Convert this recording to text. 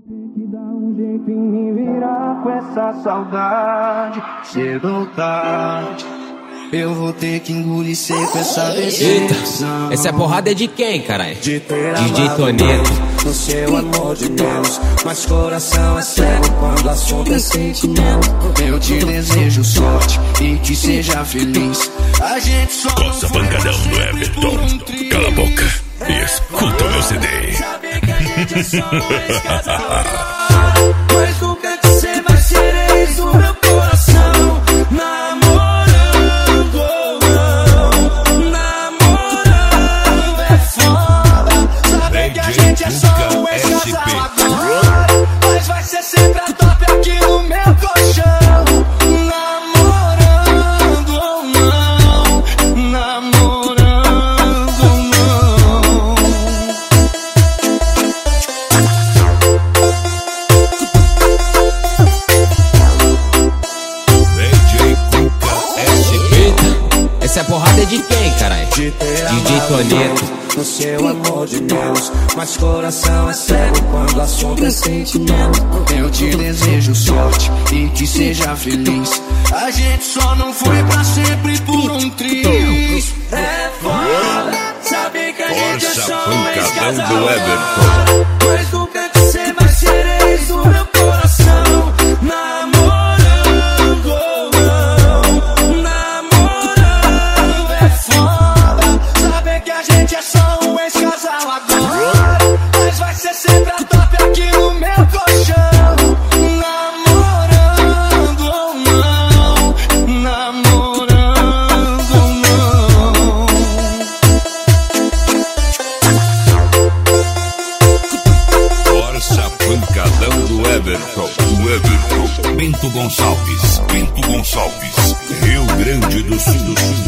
Que dá um jeito em me virar com essa saudade. Cedo ou tarde, eu vou ter que engolir seco essa decepção. Essa porrada é de quem, caralho? De ter DJ Toneto. No seu amor de menos, mas coração é cego quando o assunto é sentimento. Eu te desejo sorte e que seja feliz. A gente só Coça pancadão do Everton. Cala a boca e escuta o meu CD. Mas nunca que você vai ser ex do meu coração. Namorando ou não, namorando é foda. Saber que a gente é só um ex-casal agora, mas vai ser sempre a top aqui no meu colchão. Namorando ou não, namorando ou não. Essa porrada é de quem, caralho? DJ Toneto. No seu amor de menos, mas coração é cego quando o assunto é sentimento. Eu te desejo sorte e que seja feliz. A gente só não foi pra sempre por um triz. É foda saber que a gente é só um ex-casal do Everton. Mas nunca que você vai ser ex do meu coração. Namorando ou não, namorando é foda saber que a gente é só um ex-casal agora, mas vai ser sempre a top aqui no meu colchão. Namorando ou não, namorando ou não. Força pancadão do Everton. Bento Gonçalves, Rio Grande do Sul.